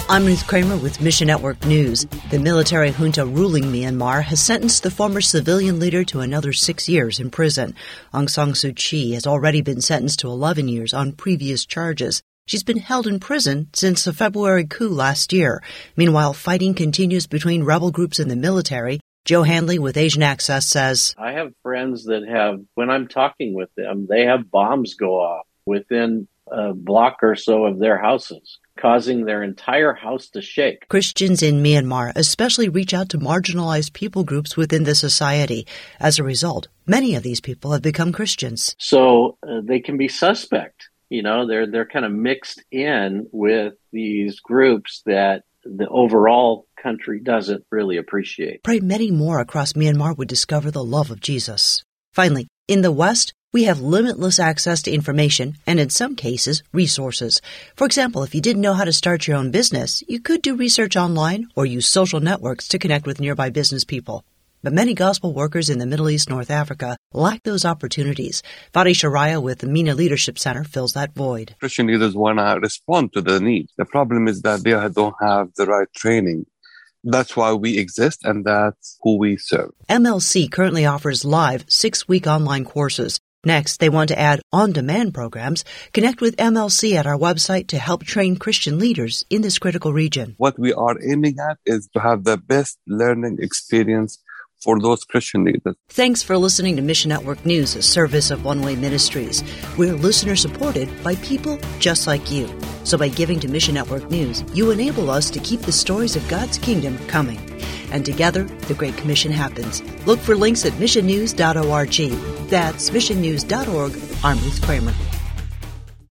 I'm Ruth Kramer with Mission Network News. The military junta ruling Myanmar has sentenced the former civilian leader to another 6 years in prison. Aung San Suu Kyi has already been sentenced to 11 years on previous charges. She's been held in prison since the February coup last year. Meanwhile, fighting continues between rebel groups and the military. Joe Handley with Asian Access says, I have friends that have, when I'm talking with them, they have bombs go off within a block or so of their houses, causing their entire house to shake. Christians in Myanmar especially reach out to marginalized people groups within the society. As a result, many of these people have become Christians. So they can be suspect. You know, they're kind of mixed in with these groups that the overall country doesn't really appreciate. Pray many more across Myanmar would discover the love of Jesus. Finally, in the West, we have limitless access to information and, in some cases, resources. For example, if you didn't know how to start your own business, you could do research online or use social networks to connect with nearby business people. But many gospel workers in the Middle East, North Africa, lack those opportunities. Fadi Sharaya with the MENA Leadership Center fills that void. Christian leaders want to respond to the need. The problem is that they don't have the right training. That's why we exist, and that's who we serve. MLC currently offers live 6-week online courses. Next, they want to add on-demand programs. Connect with MLC at our website to help train Christian leaders in this critical region. What we are aiming at is to have the best learning experience for those Christian leaders. Thanks for listening to Mission Network News, a service of One Way Ministries. We're listener-supported by people just like you. So by giving to Mission Network News, you enable us to keep the stories of God's kingdom coming. And together, the Great Commission happens. Look for links at missionnews.org. That's missionnews.org. I'm Ruth Kramer.